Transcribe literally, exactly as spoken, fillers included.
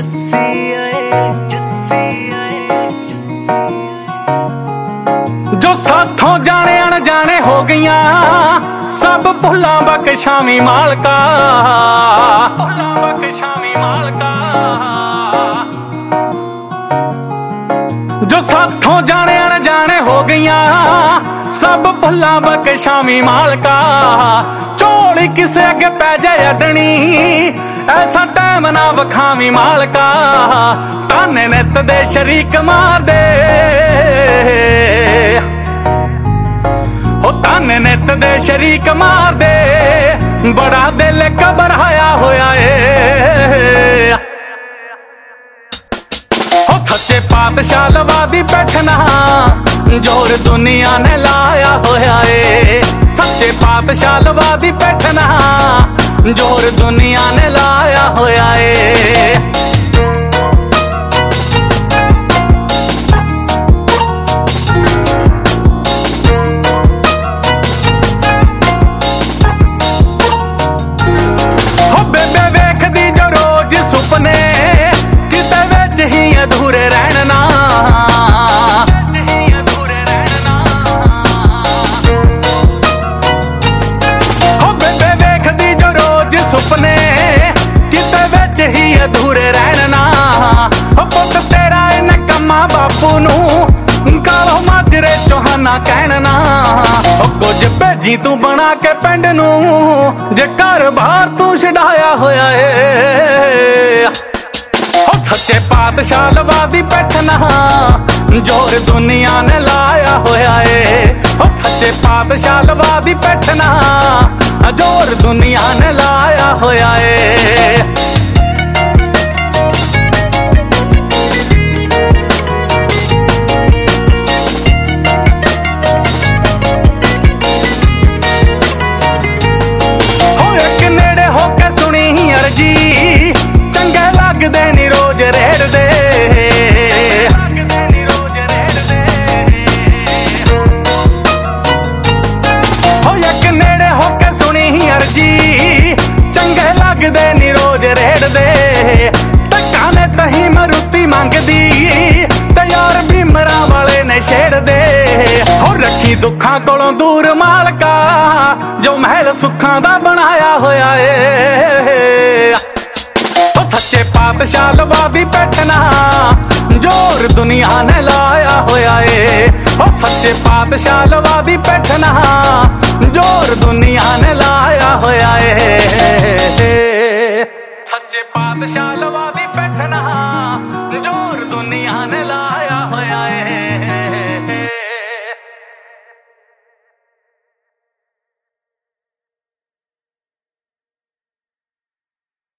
जस्सी आए जस्सी आए जो साथों जाने अनजाने हो गईया सब भुला बख्शावी मालका भुला बख्शावी मालका जो साथों जाने अनजाने हो गईया सब भुला बख्शावी मालका झोली किसे अगे पै जाए अडनी ऐसा टाइम ना वखावी मालका ताने नित दे शरीक मार दे हो ताने नित दे शरीक मार दे बड़ा दिल घबराया होया है हो सच्चे पातशाह लवादी बैठना जोर दुनिया ने लाया होया है सच्चे पातशाह लवादी बैठना जोर दुनिया ने लाया होया है सुपने किते विच ही अधूरे रहना अधूरे रहना हो बेबे वेखदी जो रोज सुपने किते विच ही अधूरे रहना हो पुत तेरा इन कम्मा बापू नू कालो माजरे चौहाना कहना हो कुछ भेजी तू बना के पिंड नू जे घर बाहर तू छड़ाया होया है हो सच्चे पातशाह लवादी बैठना जोर दुनिया ने लाया होया है हो सच्चे पातशाह लवादी बैठना जोर दुनिया ने लाया होया है चंगे लगदे नी रोज रेड़ दे हो एक नेड़े होके सुनी अर्जी चंगे लगदे नी रोज रेड़ दे धक्का ने तही मरुती मंगदी ते यार भीमरा वाले ने छेड़ दे हो रखी दुखा कोलों दूर मालका जो महल सुखा दा बनाया होया है सच्चे पातशाह लवादी बैठना जोर दुनिया ने लाया होया है ओ सच्चे पातशाह लवादी बैठना जोर दुनिया ने लाया होया है सच्चे पातशाह लवादी